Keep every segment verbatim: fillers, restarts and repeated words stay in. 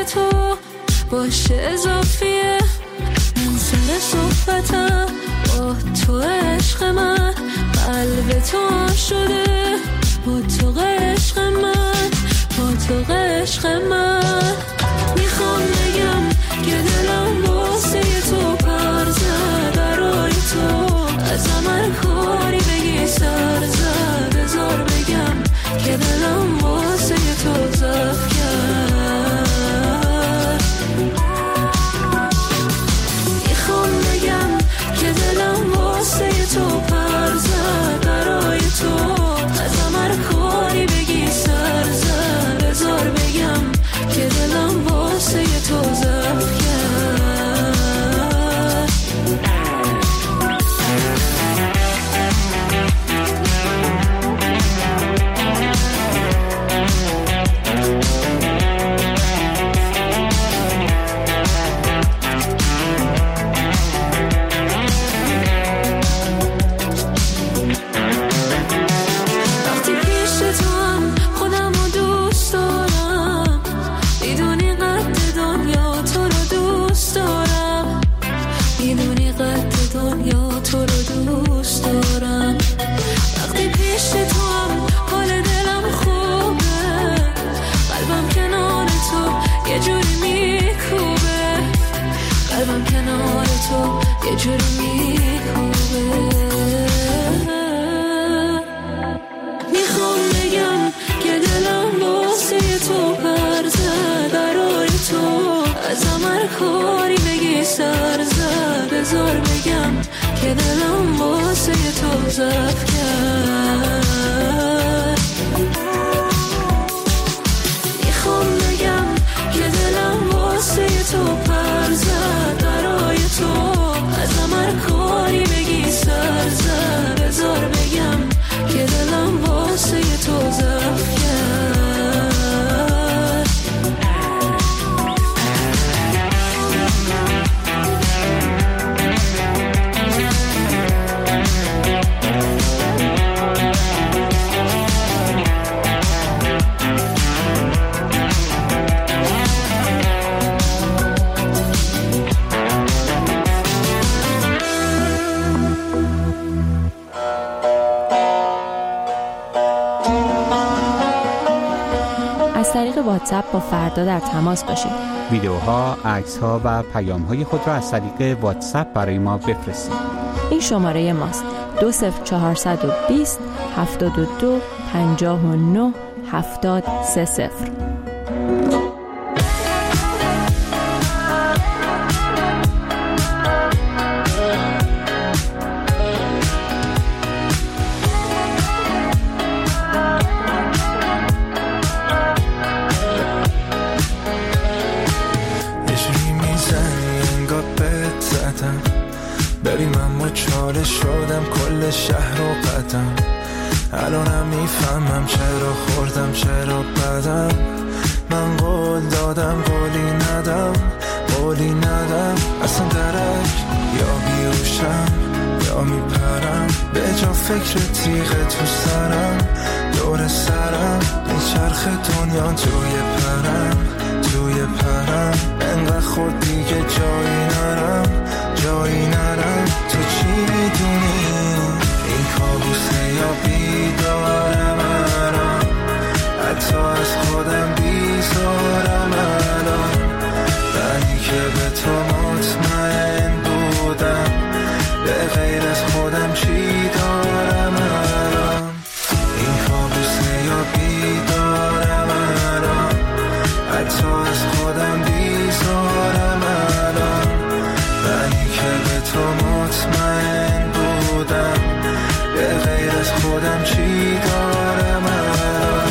تو باشه اضافیه، من سر صحبتم با تو عشق من، قلب تو شده با تو عشق من، با تو عشق من. میخوام بگم که دلم واسه تو پر زد، برای تو ازم هر کاری بگی سر زد، بذار بگم که دلم واسه تو ضعف کرد. میخوام بگم که دلم واسه تو پر زد، برای تو ازم هر کاری بگی سر زد، بذار بگم که دلم واسه تو ضعف کرد. واتساپ با فردا در تماس باشید. ویدیوها، عکس‌ها و پیام‌های خود را از طریق واتساپ برای ما بفرستید. این شماره ماست: دو صفر چهارصد و بیست هفتاد و دو پنجاه و نه هفتاد سه صفر. شدم کل شهر و قدم، الانم میفهمم چرا خوردم چرا بدم. من قول دادم قولی ندم قولی ندم، اصلا درک یا بیوشم یا میپرم، به جا فکر تیغ تو سرم دور سرم، میچرخ دنیا توی پرم توی پرم، انقدر خود دیگه جایی نرم جایی نرم. تو چی میدونی این کابوسه یا بیدارم الان، حتی از خودم بیزارم الان، منی که به تو مطمئن بودم، به غیر از خودم چی دارم الان. این کابوسه یا بیدارم الان، حتی از خودم بیزارم الان، منی که به تو مطمئن بودم، به غیر از خودم چی دارم الان.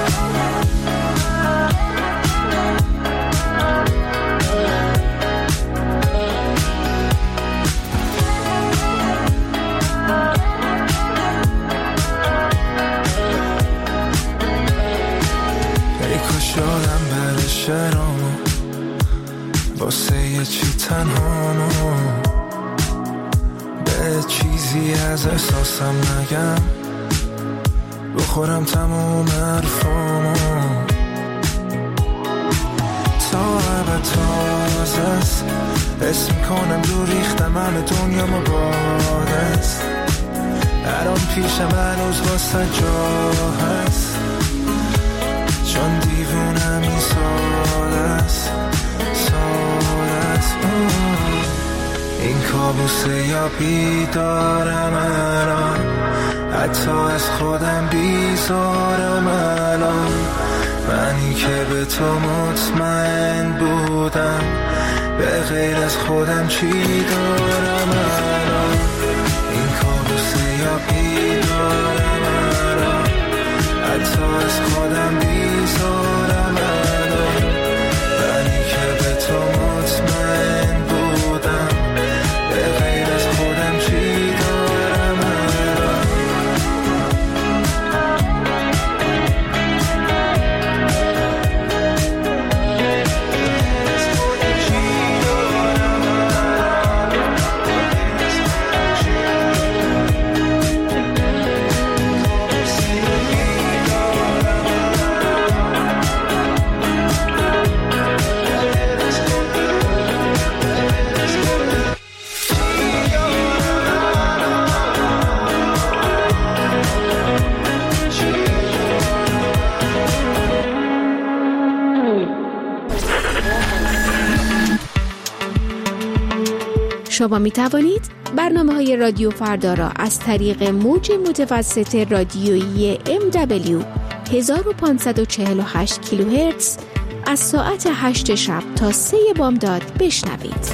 ای کاش شدم بره شرامو، واسه یه چی تنهامو، به چیزی از احساسم نگم، بخورم تموم حرفامو. تا ابد تازه است. حس میکنم دور ریختم همه دنیا مباد است. الان پیشم هنوز واسه جا هست، چون دیوونم این ساده است، ساده است. این کابوسه یا بیدارم الان، حتی از خودم بیزارم الان. منی که به تو مطمئن بودم، به غیر از خودم چی دارم الان. این کابوسه یا بیدارم الان، حتی از خودم بیزارم الان. منی که به تو مطمئن بودم، به غیر از خودم چی دارم الان. شما می توانید برنامه های رادیو فردا را از طریق موج متوسط رادیویی ام دبلیو هزار و پانصد و چهل و هشت کیلوهرتز از ساعت هشت شب تا سه بامداد بشنوید.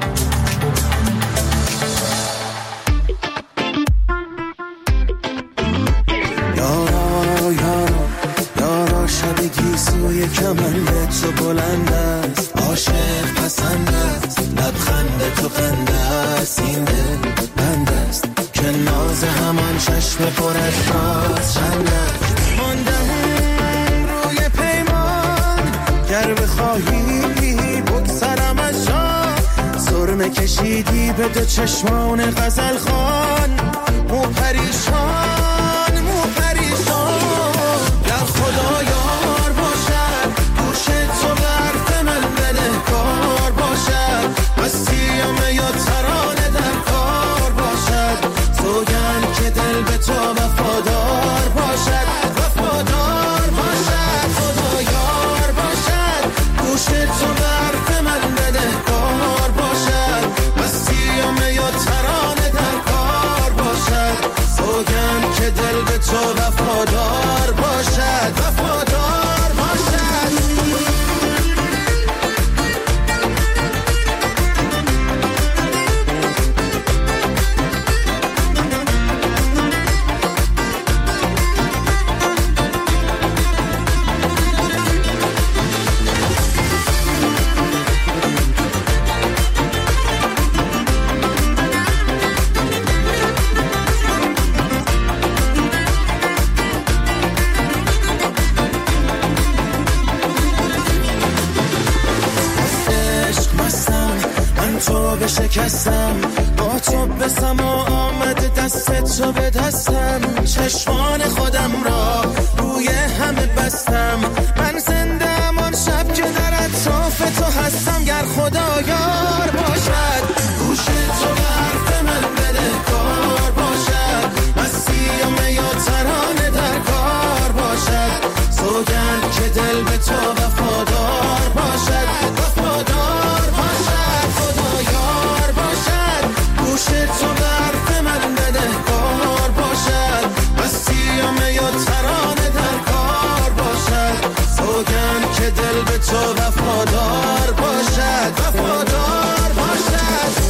یارا یارا یارا شب گیسوی کمندت تو بلند است، عاشق پسند است، لبخند تو خنده است، این دل بند است که ناز همان چشم پر از راز چند است. ماندم روی پیمان، گر بخواهی بگذرم از جا، سرمه کشیدی به دو چشمان غزل خان. مو پریشان مو پریشان، گر خدا یار باشد، گوش تو به حرف من بدهکار باشد، مسیحم یا ترانه در کار باشد، سوگند که دل به تو وفادار باشد، وفادار باشد. خدا یار باشد، گوش تو به حرف من بدهکار باشد، مسیحم یا ترانه در کار باشد، سوگند که دل به تو وفادار باشد، وفادار باشد. شکستم با تو به سما آمده، دست تو به دستم، چشمان خودم را روی همه بستم. من زنده ام آن شب که در اطراف تو هستم، گر خدا یار باشد، گوش تو به حرف من بدهکار باشد، مسیحم یا ترانه در کار باشد، سوگند که دل به تو وفادار باشد، وفادار باشد. خدا یار باشد، گوش تو به حرف من بدهکار باشد، مسیحم یا ترانه در کار باشد، سوگند که دل به تو وفادار باشد، وفادار باشد.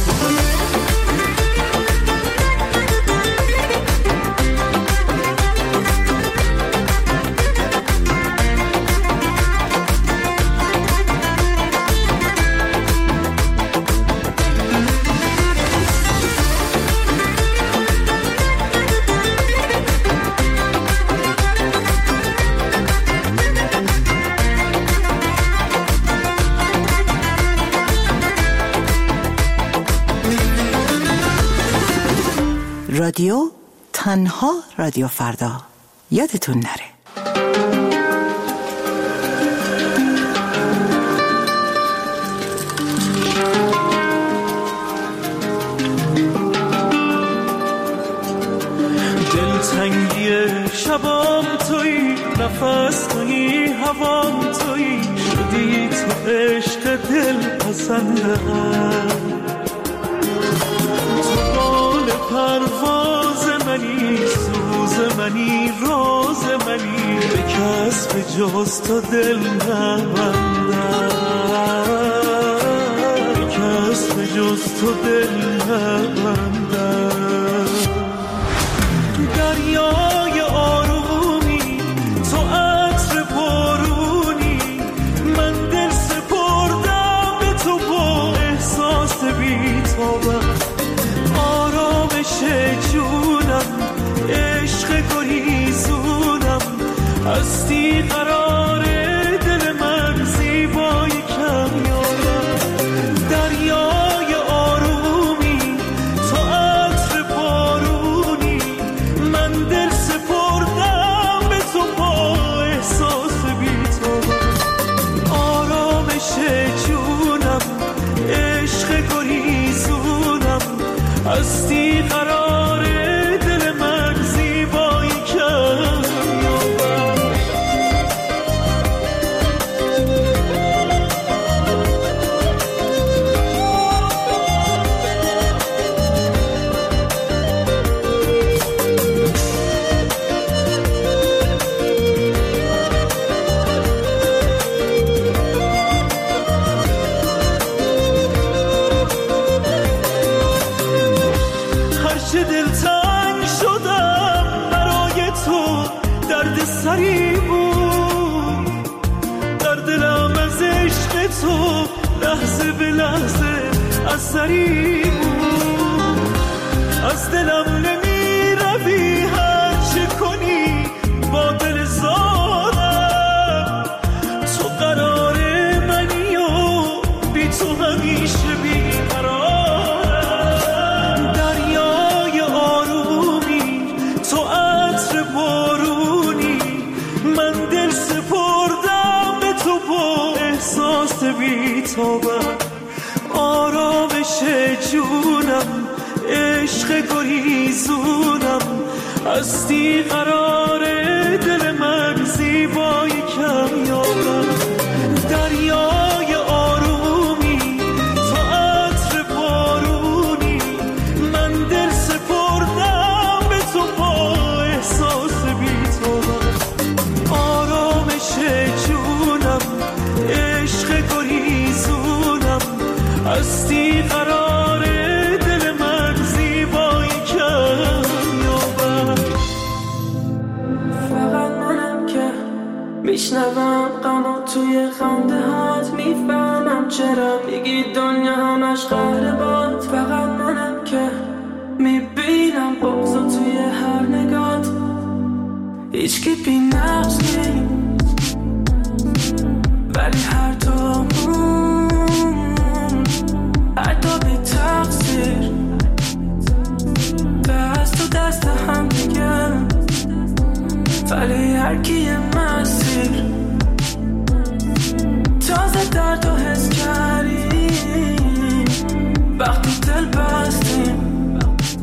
رادیو تنها رادیو فردا، یادتون نره. تنگی شبام تویی، نفس تویی، هوام تویی، شدی تو عشق دل پسندم. تو بال پرواز منی، سوز منی، راز منی، به کس به جز تو دل نبندم، به کس به جز تو دل نبندم. دریای آرومی، تو عطر بارونی، من دل سپردم به تو با احساس بی‌تابم. آرامش جونم، عشق گریزونم، هستی قرار دل من، زیبای کمیابم. دریای آرومی، تو عطر بارونی، من دل سپردم به تو با احساس بی‌تابم. آرامش جونم، عشق گریزونم، هستی قرار دل من، زیبایی کمیابم. هرچه دلتنگ شدم برای تو، درد سری بود در دلم، از عشق تو لحظه به لحظه اثری بود. از دلم نمی روی، هر چه کنی با دل زارم. تو قرار منی و بی تو همیشه بیقرارم. دریای آرومی، تو عطر بارونی، من دل سپردم به تو با احساس بی‌تابم. آرامش جونم، عشق گریزونم، هستی قرار دل من، زیبای کمیابم. دریای آرومی، تو عطر بارونی، من دل سپردم به تو با احساس بی‌تابم. آرامش جونم، عشق گریزونم، هستی قرار دل من، زیبایی کمیابم. فقط منم که میشنوم غمو توی خنده هات، میفهمم چرا میگی دنیا همش قهر باد. فقط منم که میبینم بغضو توی هر نگات، هیچکی بی نقص نیم، ولی هر دومون حتی بی تقصیر، دست تو دست هم دیگه، ولی هر کی یه مسیر. تازه درد و حس کردیم وقتی دل بستیم،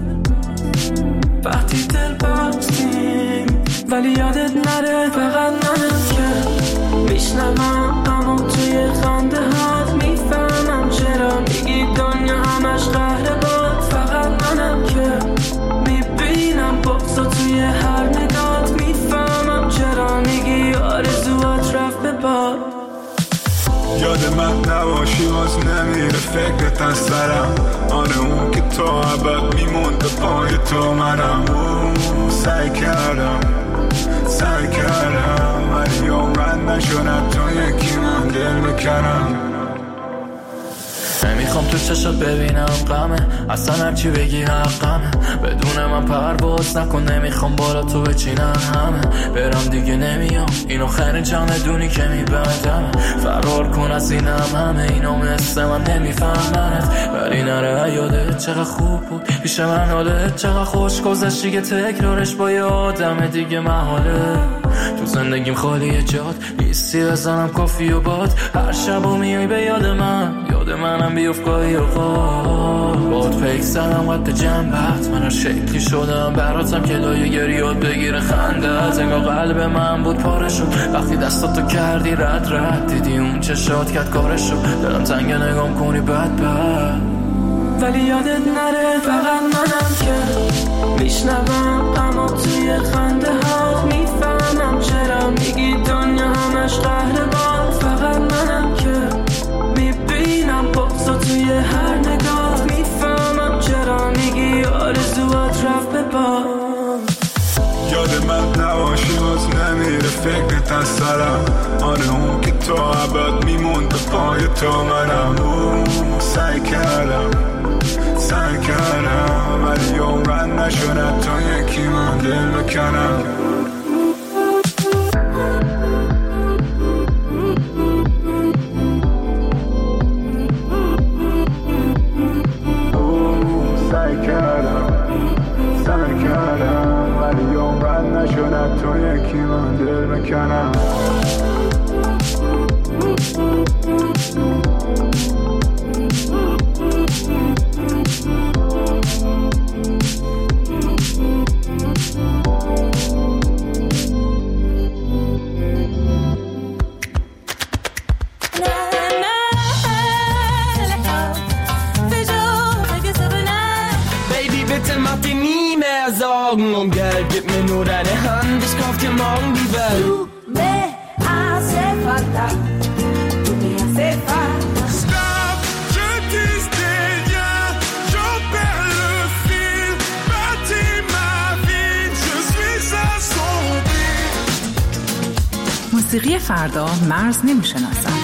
وقتی دل بستیم، ولی یادت نره فقط منم که میشنوم غمو توی خنده هات، میفهمم چرا میگی دنیا همش قهر باد. فقط منم که میبینم بغضو توی هر نگات، میفهمم چرا میگی آرزوات رفت به باد. یاد من نباشی باز نمیره فکرت از سرم، آره اون که تو ابد میمونده پای تو منم. سعی کردم سعی کردم ولی عمرن نشدم تو یکی من دل بکنم. نمیخوام تو چشات ببینم غمه، اصلا هرچی بگی حقمه، بدون من پرواز نکن، نمیخوام بالا تو بچینم همه. برم دیگه نمیام، اینو خیر جمع دونی که میبندم، فرار کن از اینم همه، اینو مثل من نمیفهمنت. ولی نره یادت چقدر خوب بود پیش من، حالت چقدر خوش گذشتی که تکرارش با یه آدم دیگه محاله. تو زندگیم خالیه جات نیستی، بزنم کافی و باد، هر شب و میای به یاد من، یاد به منم بیفت گاهی اوقات. باد پیک زدم قد جنبت، من هر شکلی شدم براتم که لایه گریات بگیره خندت. انگار قلب من بود پاره شد وقتی دستاتو کردی رد رد. دیدی اون چشات کرد کارشو، دلم تنگ نگام کنی بد بد. ولی یادت نره فقط منم که میشنوم، اما توی خنده ها میفهمم چرا میگی دنیا همش قهرمان. فقط منم که میبینم بغضا توی هر نگاه، میفهمم چرا میگی آرزوات رفت به باد. یاد من نباشی باز نمیره فکرت از سرم. آره اون که تو عبد میموند به پای تو منم. سعی کردم سعی کردم ولی عمرن نشد تا یکی من دل بکنم. سعی کردم سعی کردم ولی عمرن نشد تا یکی من دل بکنم. Um Geld, gib mir nur deine Hand, ich kauf dir morgen die Welt. Du me hace falta, tu me hace falta. Stop, je dis rien, j'en perds le fil. Bâtis ma vie, je suis assombri. موسیقی فردا مرز نمیشناسد.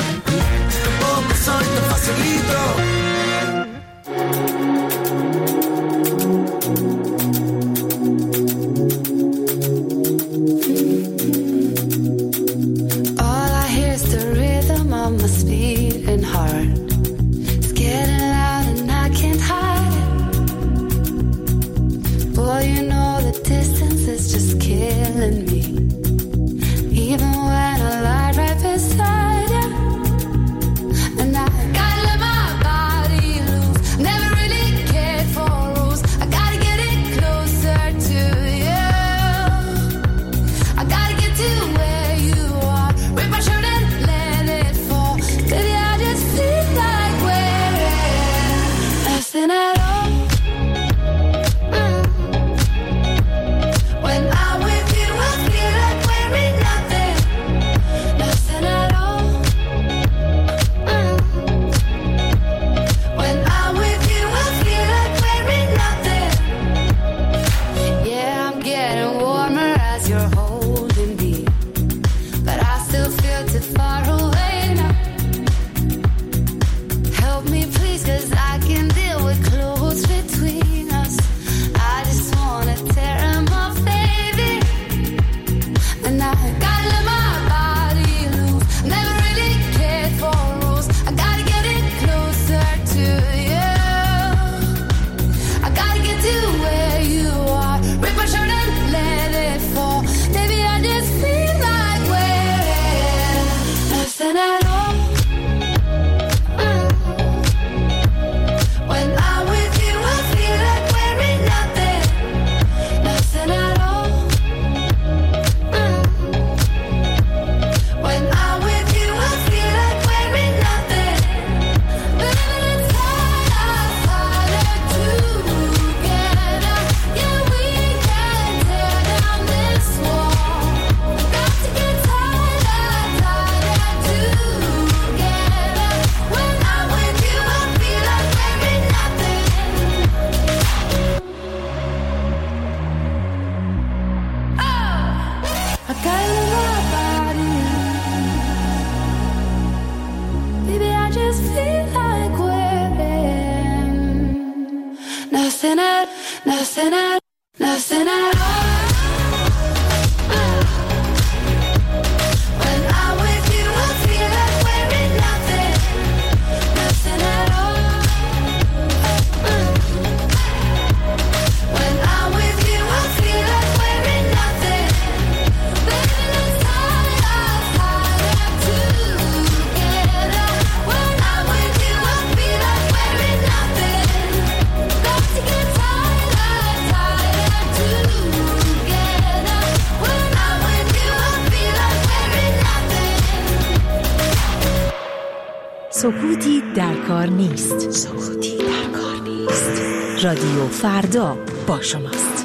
nothing at, nothing at all. When I'm with you, I feel like we're nothing, nothing at all. When I'm with you, I feel like we're nothing. Baby, let's tie our fire together. When I'm with you, I feel سکوتی در کار نیست. سکوتی در کار نیست. رادیو فردا با شماست.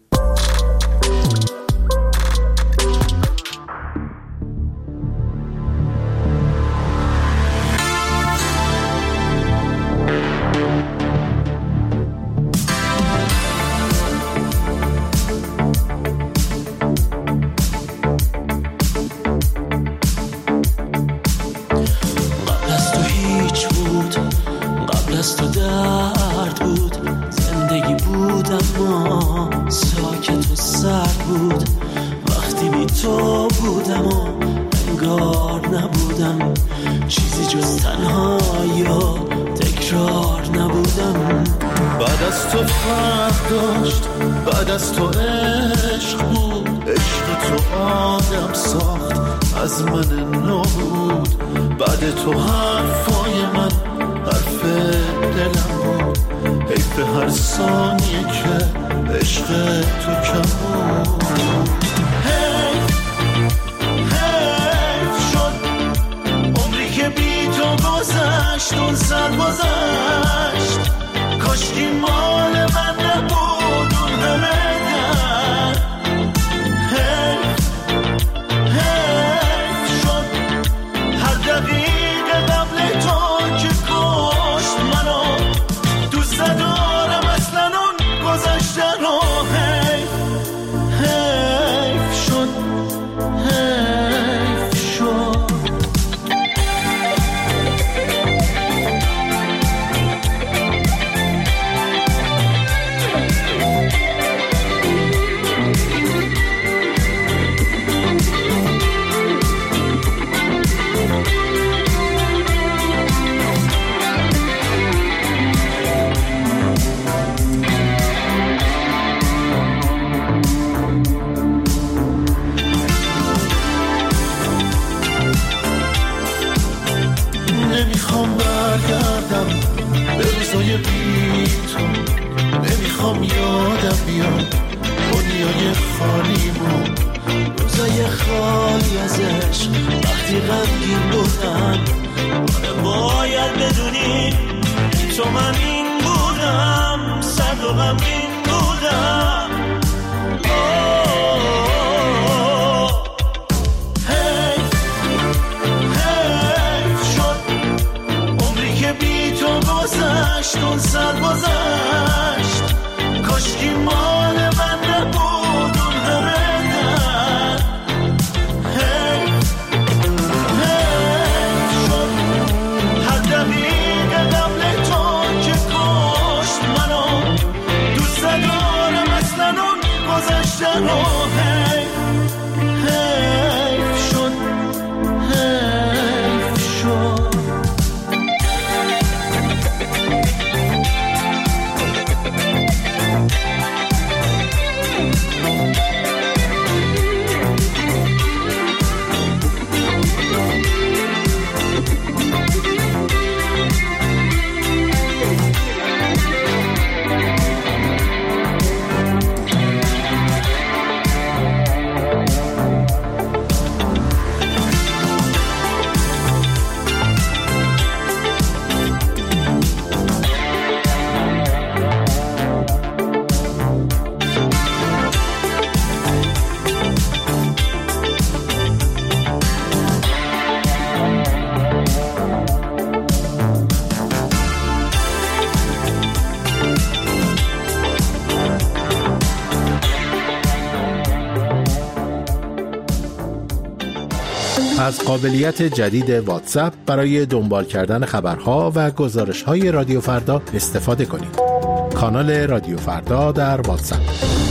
از قابلیت جدید واتساپ برای دنبال کردن خبرها و گزارش‌های رادیو فردا استفاده کنید. کانال رادیو فردا در واتساپ.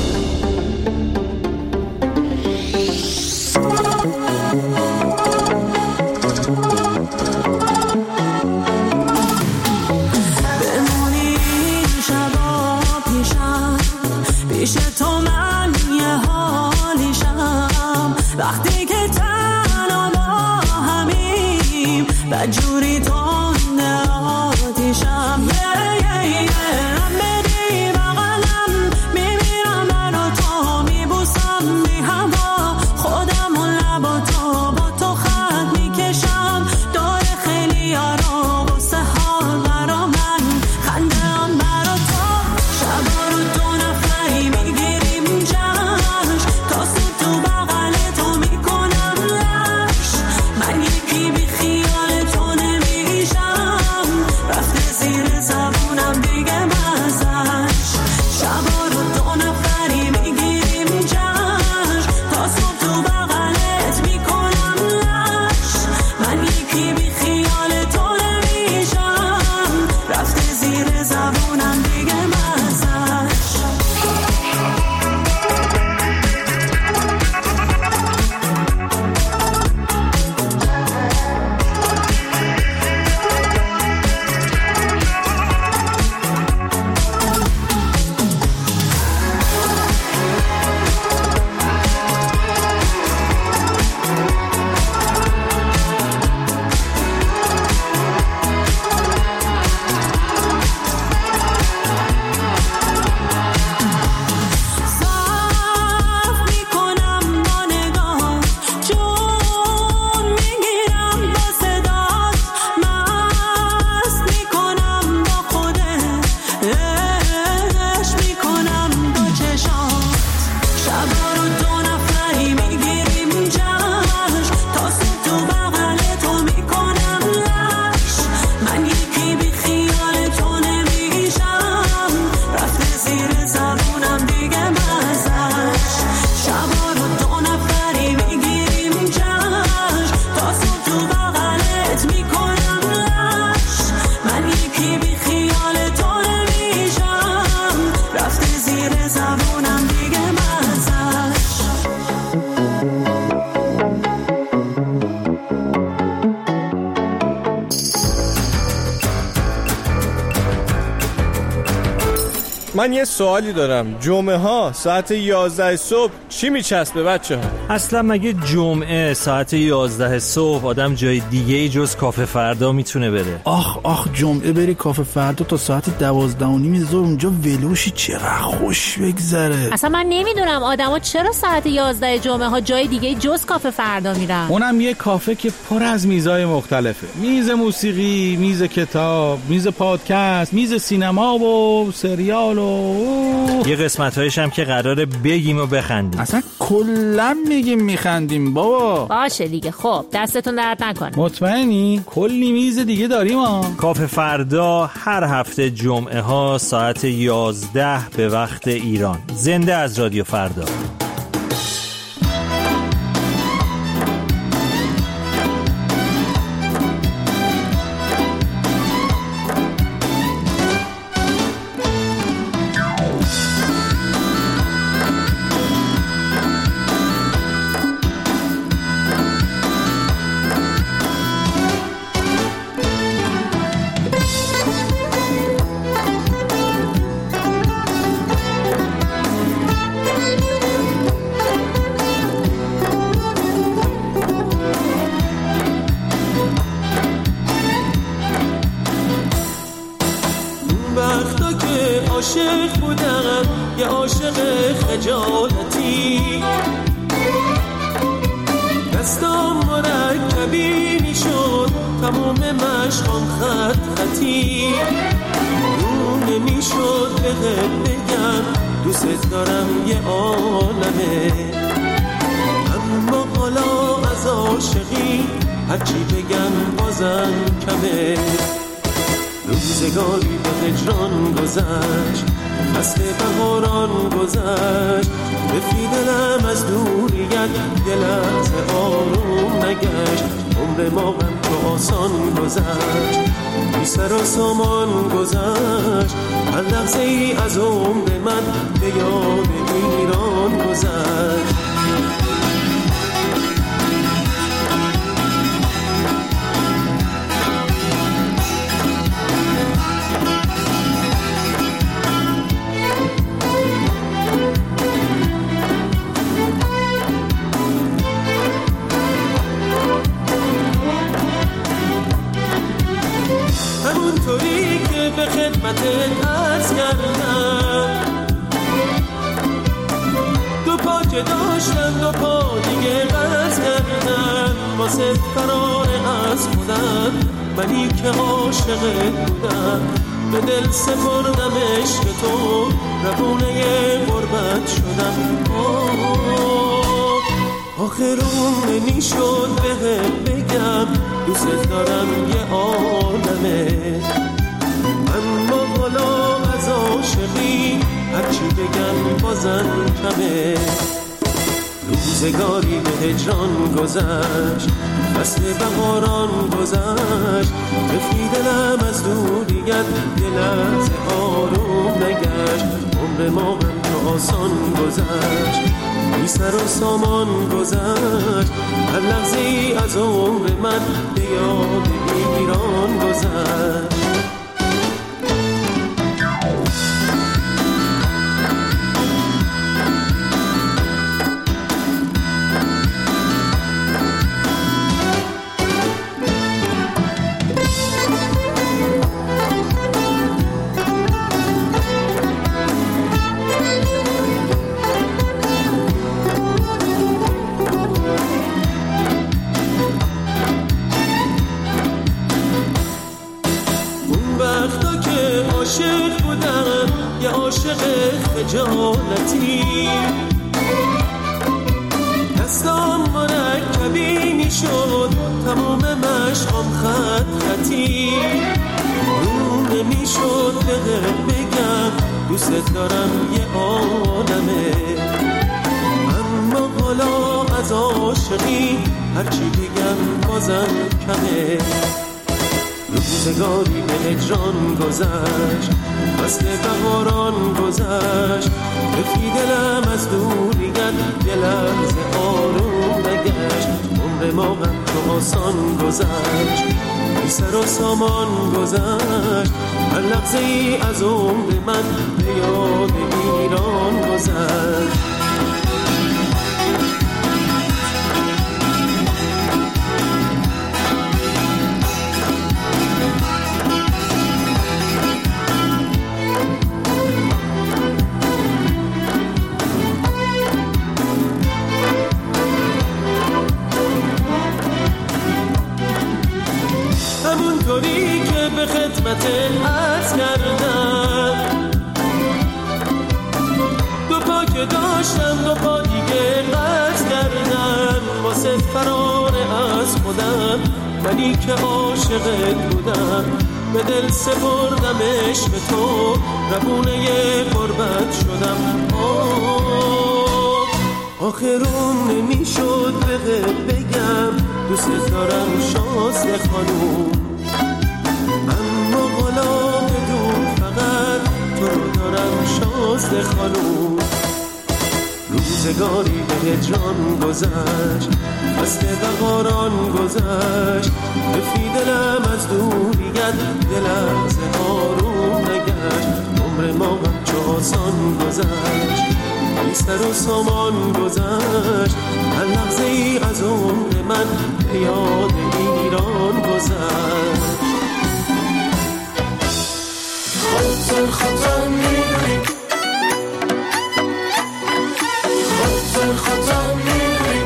جوری تنده آتیشم بدی بغلم میمیرم من و تو میبوسم بی هوا خودم و لبا تو با تو خط میکشم دور خیلی یارو من یه سوالی دارم. جمعه ها ساعت یازده صبح چی میچسبه بچه ها؟ اصلا مگه جمعه ساعت یازده صبح آدم جای دیگه ای جز کافه فردا میتونه بره؟ آخ آخ جمعه بری کافه فردا تا ساعت دوازده و نیم ظهر اونجا ولوشی چقدر خوش بگذره. اصلا من نمیدونم آدما چرا ساعت یازده جمعه ها جای دیگه جز کافه فردا میرن. اونم یه کافه که پر از میزای مختلفه. میز موسیقی، میز کتاب، میز پادکست، میز سینما و سریال و یه قسمت‌هایش هم که قراره بگیم و بخندیم. اصلا کلا میگیم میخندیم بابا. باشه دیگه. خب دستتون درد نکنه. مطمئنی؟ کلی میز دیگه داریم ها. کافه فردا هر هفته جمعه ها ساعت یازده به وقت ایران. زنده از رادیو فردا. عاشق بودم یه عاشق خجالتی، دستم مرکبی میشد تمام مشقام خط خطی، رو نمیشد بهت بگم دوست دارم یه عالمه، اما حالا از عاشقی هرچی بگم بازم کمه. روزگاری به هجران گذشت، فصل بهاران گذشت، رفیق دلم از دوریت یه لحظه آروم نگشت، عمر ما هم تو آسان گذشت، بی سر و سامان گذشت، هر لحظه ای از عمر من به یاد ایران گذشت. همونطوری که به خدمتت عرض کردم، دو پا که داشتم دو پا دیگه قرض کردم، واسه فرار از خودم منی که عاشقت بودم، به دل سپردم عشق تو روونه غربت شدم. آخرون نمیشد بهت بگم دوست دارم یه عالمه، اما حالا از عاشقی هرچی بگم بازم کمه. روزگاری به هجران گذشت، فصل بهاران گذشت، رفیق دلم از دوریت یه لحظه آروم نگشت، عمر ما هم تو آسان گذشت، بی سر و سامان گذشت، هر لحظه ای از عمر من به یاد ایران گذشت. عاشق بودم یه عاشق خجالتی، دستم مرکبی میشد تمام مشقام خط خطی، رو نمیشد بهت بگم دوست دارم یه عالمه، اما حالا از عاشقی هرچی بگم بازم کمه. روزگاری به هجران گذشت، فصل بهاران گذشت، رفیق دلم از دوریت یه لحظه آروم نگشت، عمر ما هم تو آسان گذشت، بی بی سر و سامان گذشت، هر لحظه ای از عمر من به یاد ایران گذشت. همونطوری که به خدمت عرض کردم، دو پا که داشتم دو پا دیگه قرض کردم، واسه فرار از خودم منی که عاشقت بودم، به دل سپردمش به تو، ربونه غربت شدم. آه آخرون نمیشد بگه بگم دوست دارم شازده خانوم، اما حالا بدون فقط تو رو دارم شازده خانوم. روزگاری به هجران گذشت، فصل بهاران گذشت، رفی دلم از دوریت دل از آروم نگشت. عمر ما هم چه آسان گذشت، بی سر و سامان گذشت، هر لحظه ای از عمر من به یاد ایران گذشت. خاطر خاطر میدونی، خاطر خاطر میدونی،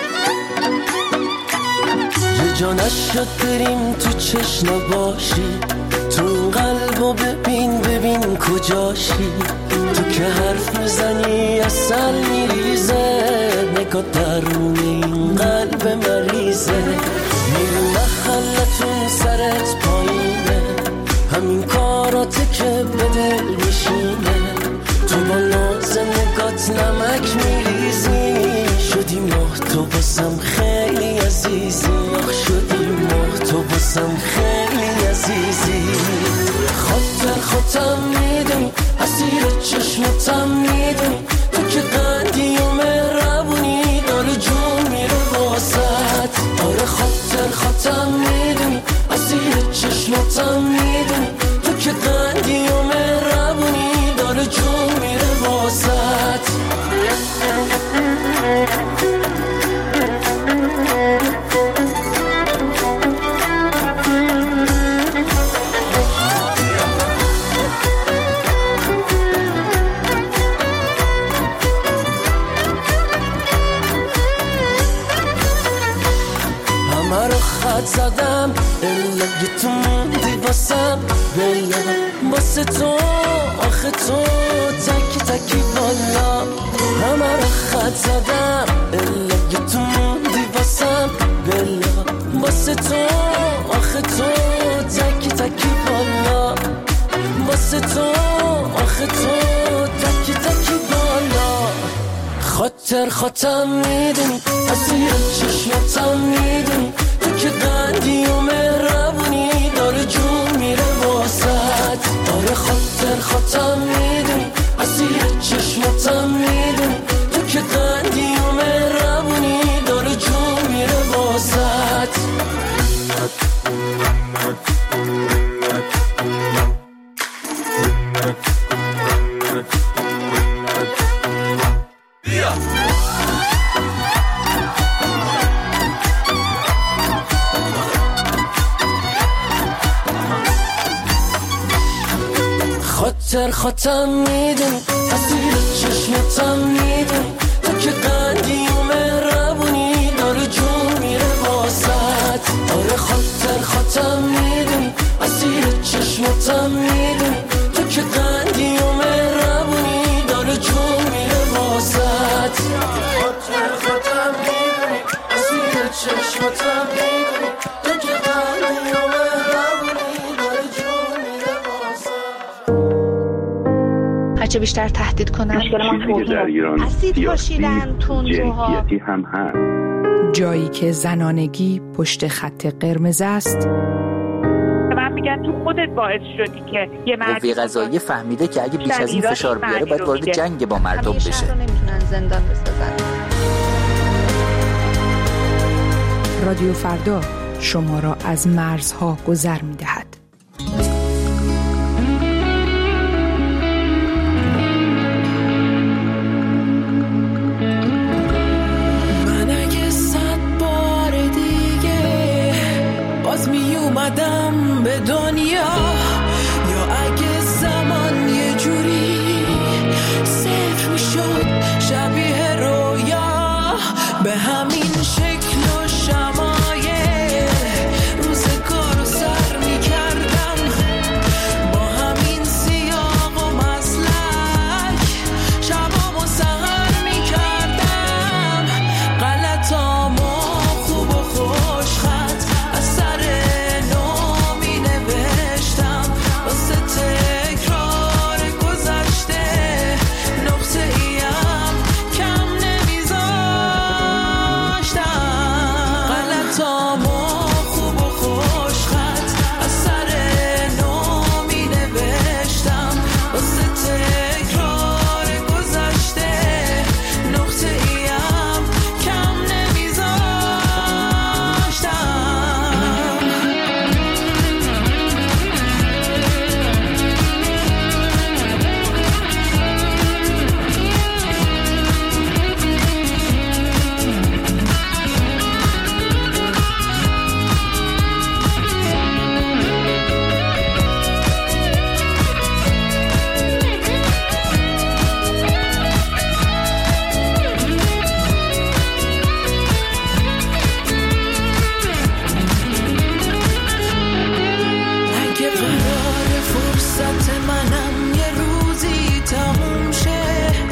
یه جا نشد بریم تو چشم باشی، تو این قلبو ببین ببین کجاشی، تو که حرف میزنی اصل میریزه، نگاه درون این قلب مریضه، میری محلتون سرت پایینه، همین کاراته که به دل میشینه، تو با ناز نگات نمک میریزی، شدی ماه تو باسم خیلی عزیزی، آخ شدی ماه تو باسم خیلی عزیزی. خاطر خاطر میدونی، اسیر چشمتم میدونی، تو که قندی و مهربونی، داره جون میره واسط. آره خاطر خاطر میدونی، اسیر چشمتم میدونی، تو که قندی و مهربونی، داره جون میره واسط. زدم الگه تو موندی واسم، بلا واسه تو آخه تو تکی تکی بالا، همه رو خط زدم الگه تو موندی واسم، بلا واسه تو آخه تو تکی تکی بالا، واسه تو آخه تو تکی تکی بالا. خاطر خاطر میدونی، اسیر چشمتم میدونی، تو که قندی و مهربونی، داره جون میره واسط. آره خاطر خاطر میدونی، اسیر چشمتم میدونی، تو که قندی و مهربونی، داره جون میره واسط. خاطر خاطر میدونی، اسیر چشمتم میدونی، تو که قندی و مهربونی، داره جون میره واسط. آره خاطر خاطر میدونی، اسیر چشمتم میدونی، تو که قندی و مهربونی، داره جون میره واسط. خاطر خاطر میدونی، اسیر چشمتم میدونی، تو که قندی و مهربونی، داره جون میره واسط. هرچه بیشتر تهدید کنن مشکل ما در ایران اسید پاشیدن تندروها هم هست. جایی که زنانگی پشت خط قرمز است، من میگن تو خودت باعث شدی که یه مردی قوه قضاییه فهمیده که اگه بیش از این فشار بیاره باید وارد جنگ با مردم بشه. همیشه رو نمیتونن زندان بسازن. رادیو فردا شما را از مرزها گذر می دهد. من اگه صد بار دیگه باز می اومدم به دنیا، یا اگه زمان یه جوری صفر می شد شبیه رویا، به همین شکل و شمایه روزگار رو سر می کردم، با همین سیاق و مسلک شبام و سهر می کردم، غلطام و خوب و خوش خط از سر نو می نوشتم، واسه تکرار گذشته نقطه ایم کم نمیذاشتم، غلطام و خوب و خوش خط از سر نو می نوشتم، واسه تکرار گذشته نقطه ایم کم نمیذاشتم. اگه قرار فرصت منم یه روزی تموم شه،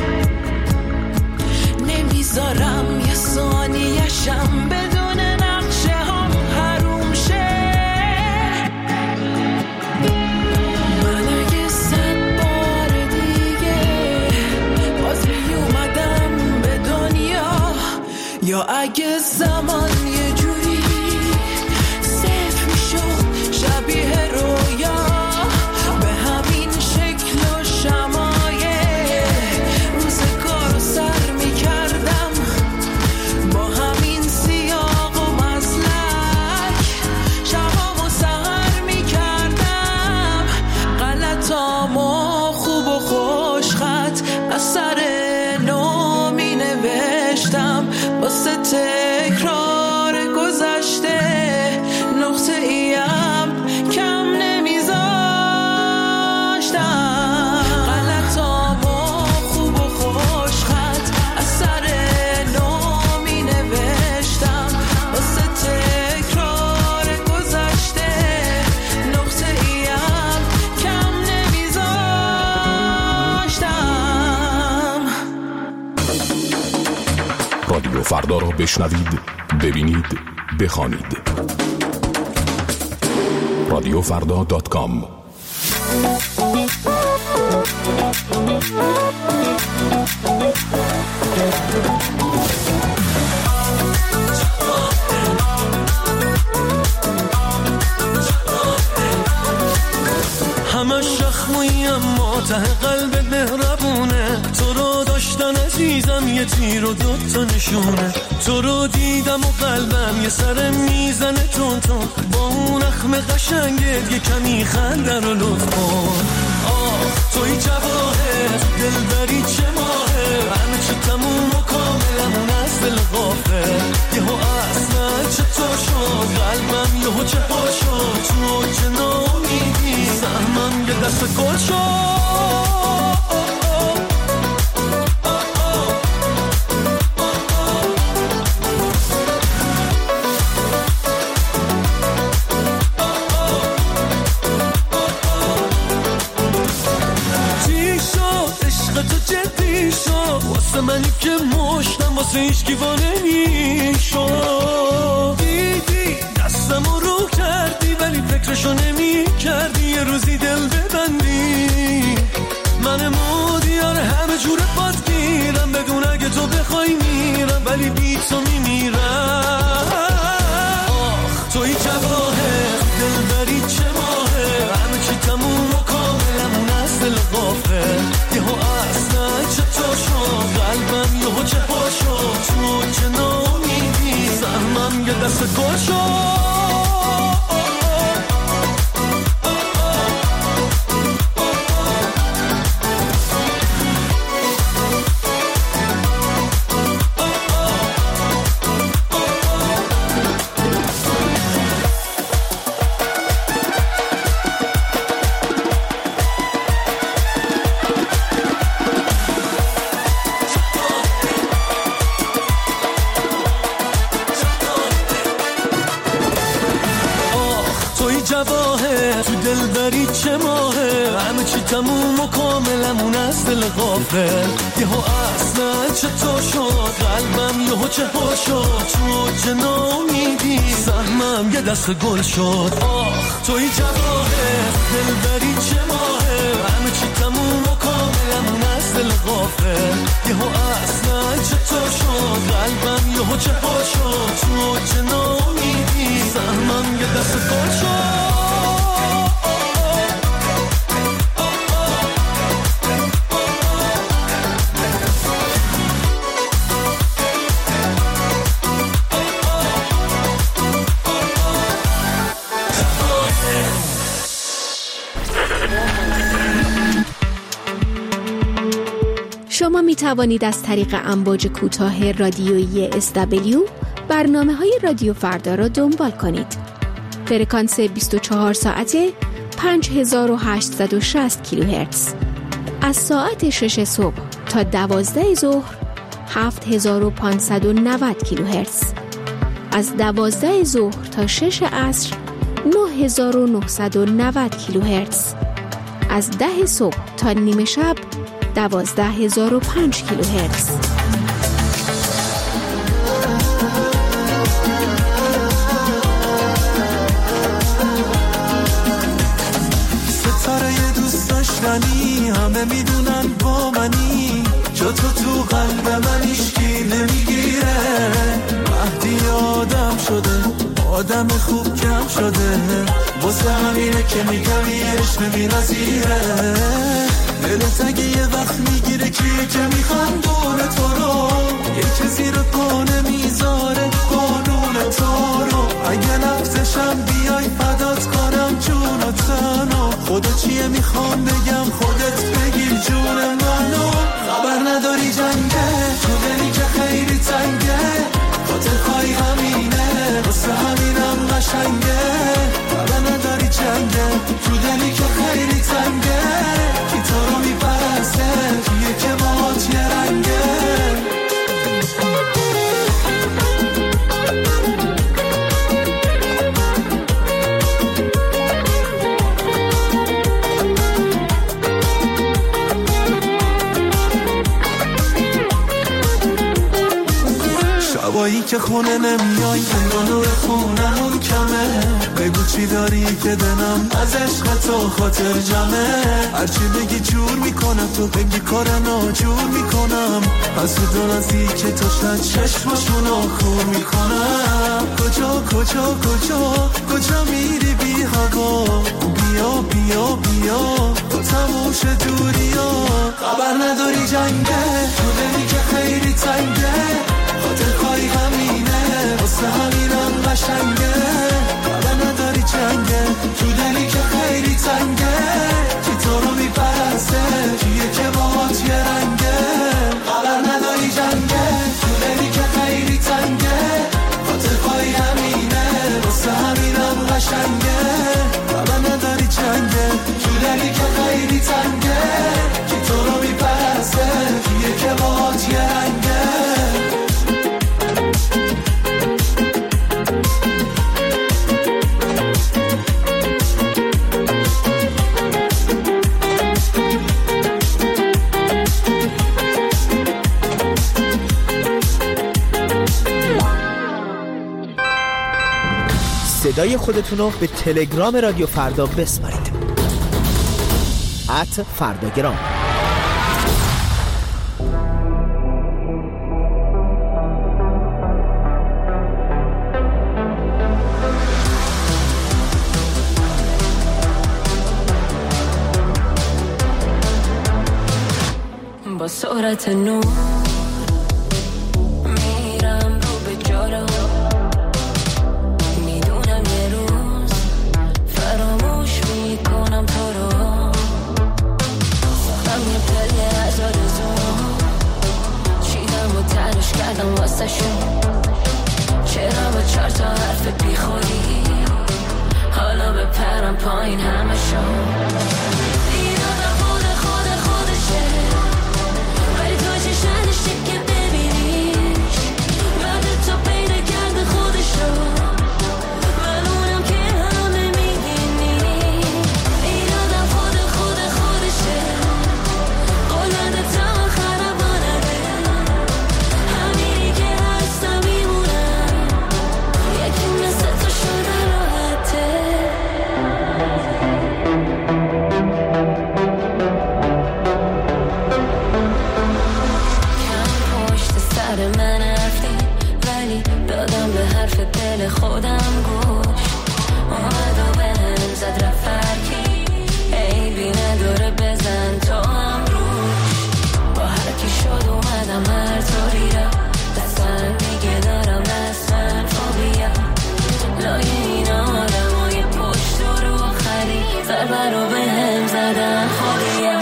نمیذارم یه ثانیه‌شم بدون نقشه هم حروم شه. من اگه صد بار دیگه باز می اومدم به دنیا، یا اگه زمان یه جوری صفر می شد شبیه رویا، به همین شکل و شمایه روزگار رو سر می کردم، با همین سیاق و مسلک شبام و سهر می کردم، غلطام و خوب و خوش خط از سر نو می نوشتم، واسه تکرار گذشته نقطه ایم کم نمیذاشتم، غلطام و خوب و خوش خط از سر نو می نوشتم، واسه تکرار گذشته نقطه ایم کم نمیذاشتم. رادیو فردا را بشنوید، ببینید، بخوانید. رادیو فردا دات کام. همه شخموی اما ته قلب مهربونه، تو رو داشتن عزیزم یه تیر و دوتا نشونه، تو رو دیدم و قلبم یه سر میزنه تون تون، با اون اخم قشنگت یه کمی خنده رو لطف کن. آه توی جواهر دلبری چه ماهه، همه چی تموم و کاملمون از دل غافه، یهو اصلا چطور شد قلبم یهو چه ها شد، تو چه نامیدی سهمم یه دست گل شد. واسه منی که مشتم واسه هیچ گیوانه میشد، دیدی دستم رو کردی ولی فکرشو نمی کردی یه روزی دل ببندی، من مودیار همه جور پات گیرم، بدون اگه تو بخوای میرم ولی بی تو میمیرم. آخ توی جواهر دلبری چه ماهه، همه چی تموم و کاملمون از دل غافه، یهو اصلا چطور شد قلبم یهو چه ها شد، تو چه نامیدی سهمم یه دست گل شد. دل غافل. یهو اصلا چطور شد قلبم یهو چه ها شد، تو چه نامیدی سهمم یه دست گل شد. آخ توی جواهر دلبری چه ماهه، همه چی تموم و کاملم از دل غافل. یهو اصلا چطور شد قلبم یهو چه ها شد، تو چه نامیدی سهمم یه دست گل شد. شما می توانید از طریق امواج کوتاه رادیویی اس دبلیو برنامه‌های رادیو فردا را دنبال کنید. فرکانس بیست و چهار ساعته پنج هزار و هشتصد و شصت کیلوهرتز. از ساعت شش صبح تا دوازده ظهر هفت هزار و پانصد و نود کیلوهرتز. از دوازده ظهر تا شش عصر نه هزار و نهصد و نود کیلوهرتز. از ده صبح تا نیمه شب دوازده هزار و پنج کیلوهرتز. ستاره دوست داشتنی همه میدونن با منی، جا تو تو قلب من هیچکی نمیگیره. مهدی آدم شده آدم خوب کم شده، واسه همینه که میگم یه عشق نمی‌نظیره. دلت اگه یه وقت میگیره کیه که میخندونه تو رو، یکی زیر پا نمیذاره قانون تو رو. اگه لفظشم بیای فدات کنم جون و تنو، خدا چیه میخوام بگم خودت بگیر جون منو. خبر نداری جنگه تو دلی که خیلی تنگه، خاطر خواهی همینه واسه همینم قشنگه. خبر نداری جنگه تو دلی که خیلی تنگه، کی تو رو میپرسته کیه که باهات یه رنگه. شبایی که خونه نمیای انگار نور خونمون کمه، بگو چی داری که دلم از عشق تو خاطر جمعه. هرچی بگی جور میکنم تو بگی کار ناجور میکنم، از تو دو نزدیک تو شد چشمشونو خور میکنم. کجا کجا کجا کجا میری بی هوا، بیا بیا بیا تو تموش دوری ها. خبر نداری جنگه تو دلی که خیلی تنگه، خاطر خواهی همینه واسه همینم قشنگه. خبر نداری جنگه تو دلی که خیلی تنگه، کی تو رو میپرسته کیه که باهات یه رنگه. خبر نداری جنگه تو دلی که خیلی تنگه، خاطر خواهی همینه واسه همینم قشنگه. خبر نداری جنگه تو دلی که خیلی تنگه، کی تو رو میپرسته کیه که باهات یه رنگه. صدای خودتون رو به تلگرام رادیو فردا بسپارید. ات فرداگرام. با سرعت نور میرم رو به جلو، میدونم یه روز فراموش میکنم تو رو. من یه پله از آرزو چیدم و تنش کردم واسه شون، چرا با چار تا حرف بی خودی حالا بپرم پایین همه شون. قول خودم گوش اومد و بهم زد رفرکی عیبی نداره بزن تو هم روش با هرکی شد اومدم هر طوری را دستم دیگه دارم دستم فوبیا لای این آدم های پشت و رو خری ضربه رو بهم زدن خودیم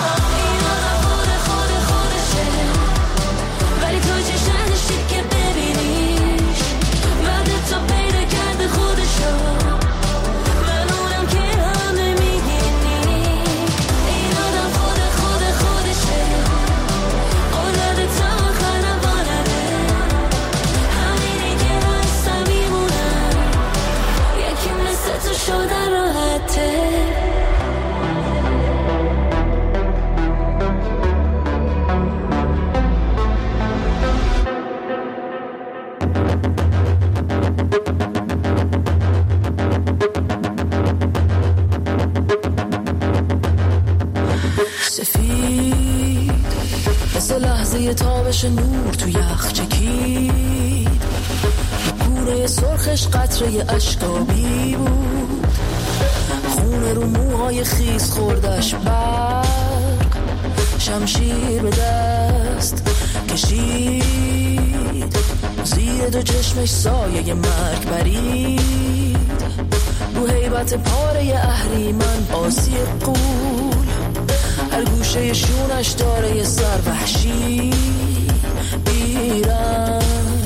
سفید مثل لحظه تابش نور تو یخ چکید گونه سرخش قطره اشکابی بود خونه رو موهای خیس خوردش برق شمشیر به دست کشید زیر دو چشمش سایه مرگ برید رو هیبت پاره اهریمن آسی قول هر گوشه شونش داره یه سر وحشی بیرن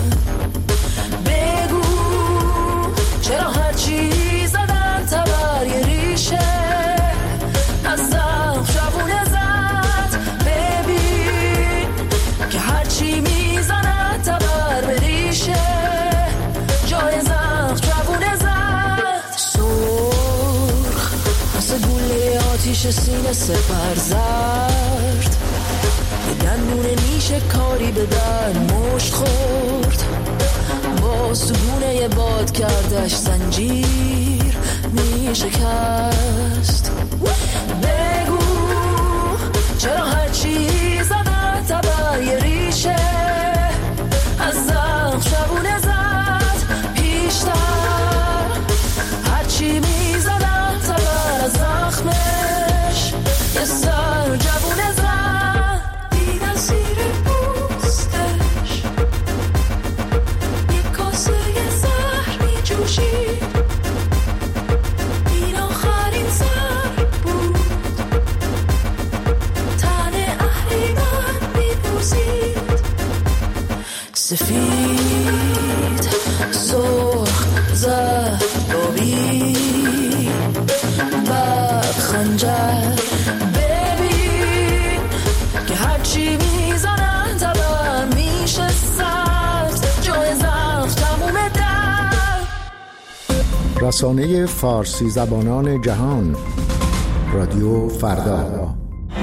بگو چرا هرچی زدن تبر یه ریشه از زخم شبونه زد ببین که هرچی میزنن تبر به ریشه جای زخم شبونه زد سرخ مثل گوله آتیش سینه سپر زرد یه دندون نیشه کاری به در مشت خورد باز تو گونه یه باد کردش زنجیر می شکست بگو چرا هرچی زدن تبر یه ریشه از زخم شبونه زد پیشتر هرچی می زدن تبر از زخمش یه سر جوونه زد دیدن زیر پوستش یه کاسه زهر می جوشید این آخرین سر بود تن اهریمن می بوزید سفید سرخ زهر آبی بعد خنجر ببین که هرچی میزنن تبر میشه سبز جای زخم تموم در رسانه فارسی زبانان جهان رادیو فردا.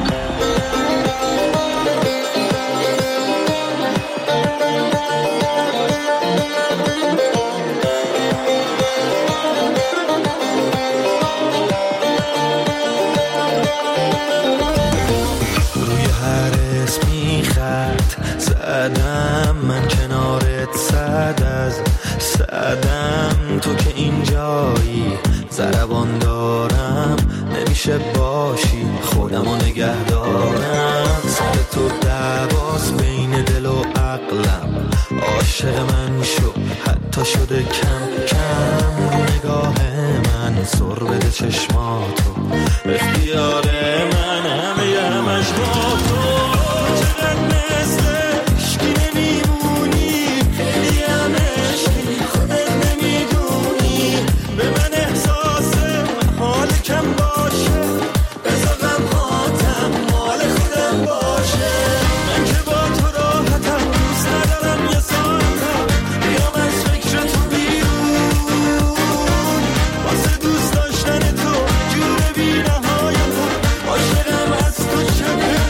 زدم من کنارت صد از صدم تو که اینجایی ضربان دارم نمیشه باشی خودمو نگه دارم سر تو دعواست بین دل و عقلم عاشق من شو حتی شده کم کم رو نگاه من سر بده چشماتو اختیار من همه همش با تو چقدر مثل عشقی نمیمونی خیلی هم عشقی خودت نمیدونی به من احساس حال کم باشه بذار غمهاتم مال خودم باشه من که با تو راحتم دوست ندارم یه ساعتم بیام از فکر تو بیرون واسه دوست داشتن تو جور بی نهایتم عاشقم از تو چه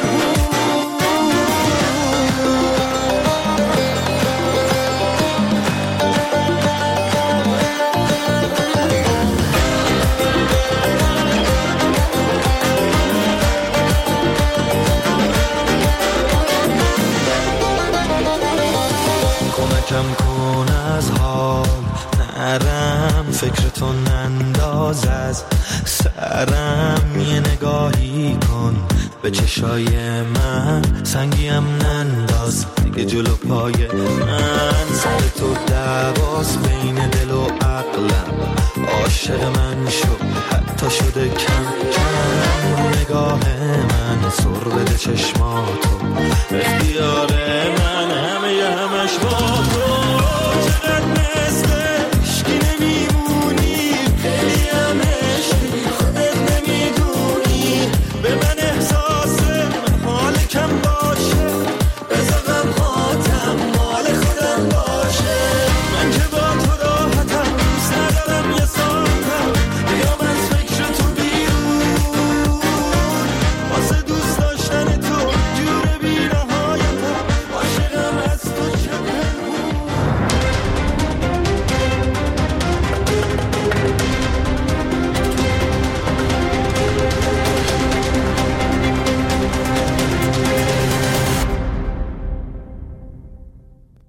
کم کن از حال نرم فکرتو ننداز از سرم، یه نگاهی کن به چشای من، سنگیم ننداز دیگه جلو پای من. سر تو دواس بین دل و عقلم، عاشق من شد حتی شده کم کم. نگاه من سر بده چشماتو، اختیار